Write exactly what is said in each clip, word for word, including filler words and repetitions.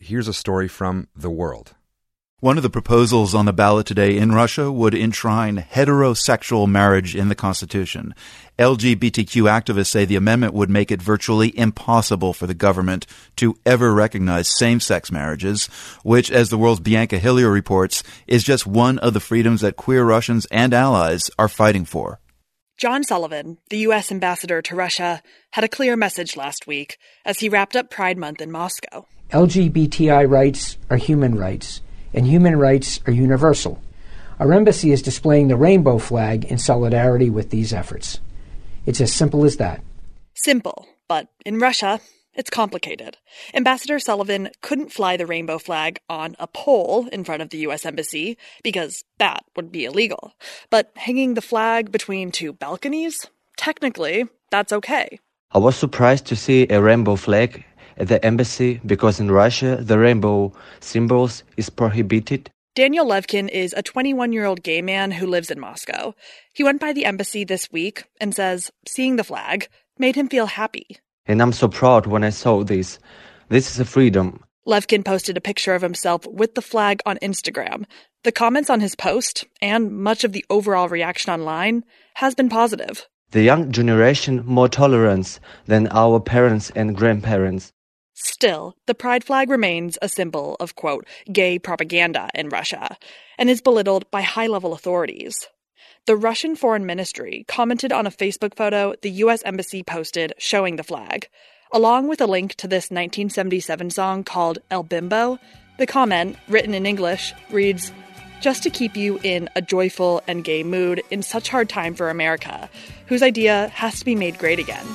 here's a story from The World. One of the proposals on the ballot today in Russia would enshrine heterosexual marriage in the Constitution. L G B T Q activists say the amendment would make it virtually impossible for the government to ever recognize same-sex marriages, which, as The World's Bianca Hillier reports, is just one of the freedoms that queer Russians and allies are fighting for. John Sullivan, the U S ambassador to Russia, had a clear message last week as he wrapped up Pride Month in Moscow. L G B T I rights are human rights, and human rights are universal. Our embassy is displaying the rainbow flag in solidarity with these efforts. It's as simple as that. Simple, but in Russia, it's complicated. Ambassador Sullivan couldn't fly the rainbow flag on a pole in front of the U S embassy because that would be illegal. But hanging the flag between two balconies? Technically, that's okay. I was surprised to see a rainbow flag at the embassy because in Russia, the rainbow symbols is prohibited. Daniel Levkin is a twenty-one-year-old gay man who lives in Moscow. He went by the embassy this week and says seeing the flag made him feel happy. And I'm so proud when I saw this. This is a freedom. Levkin posted a picture of himself with the flag on Instagram. The comments on his post, and much of the overall reaction online, has been positive. The young generation more tolerant than our parents and grandparents. Still, the pride flag remains a symbol of, quote, gay propaganda in Russia, and is belittled by high-level authorities. The Russian Foreign Ministry commented on a Facebook photo the U S embassy posted showing the flag. Along with a link to this nineteen seventy-seven song called El Bimbo, the comment, written in English, reads, "Just to keep you in a joyful and gay mood in such hard time for America, whose idea has to be made great again."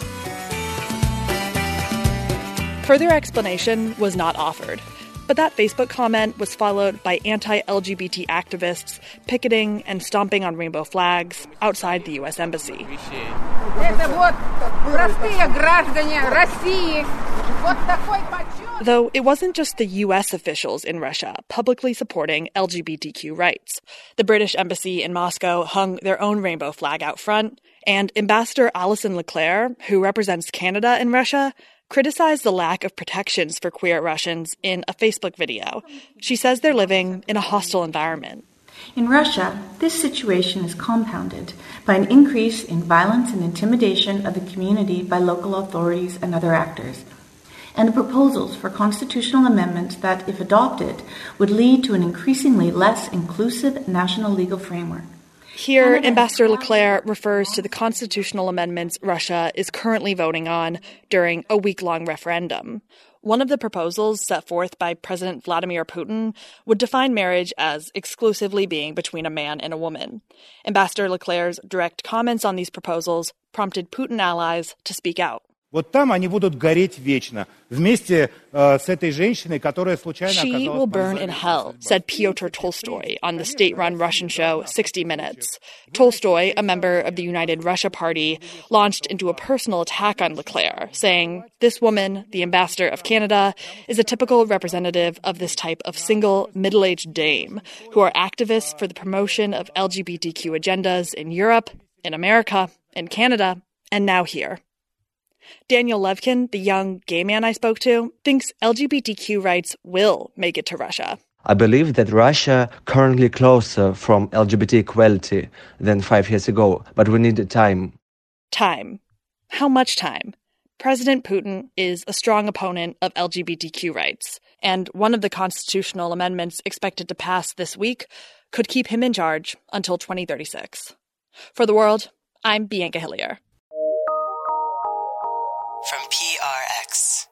Further explanation was not offered, but that Facebook comment was followed by anti-L G B T activists picketing and stomping on rainbow flags outside the U S embassy. Though it wasn't just the U S officials in Russia publicly supporting L G B T Q rights. The British embassy in Moscow hung their own rainbow flag out front, and Ambassador Alison Leclerc, who represents Canada in Russia, criticized the lack of protections for queer Russians in a Facebook video. She says they're living in a hostile environment. In Russia, this situation is compounded by an increase in violence and intimidation of the community by local authorities and other actors, and proposals for constitutional amendments that, if adopted, would lead to an increasingly less inclusive national legal framework. Here, Ambassador Leclerc refers to the constitutional amendments Russia is currently voting on during a week-long referendum. One of the proposals set forth by President Vladimir Putin would define marriage as exclusively being between a man and a woman. Ambassador Leclerc's direct comments on these proposals prompted Putin allies to speak out. Вот там они будут гореть вечно вместе с этой женщиной, которая случайно оказалась... She will burn in hell, said Pyotr Tolstoy on the state-run Russian show sixty minutes. Tolstoy, a member of the United Russia Party, launched into a personal attack on Leclerc, saying, "This woman, the ambassador of Canada, is a typical representative of this type of single, middle-aged dame who are activists for the promotion of L G B T Q agendas in Europe, in America, in Canada, and now here." Daniel Levkin, the young gay man I spoke to, thinks L G B T Q rights will make it to Russia. I believe that Russia currently closer from L G B T equality than five years ago, but we need time. Time. How much time? President Putin is a strong opponent of L G B T Q rights, and one of the constitutional amendments expected to pass this week could keep him in charge until twenty thirty-six. For The World, I'm Bianca Hillier. From P R X.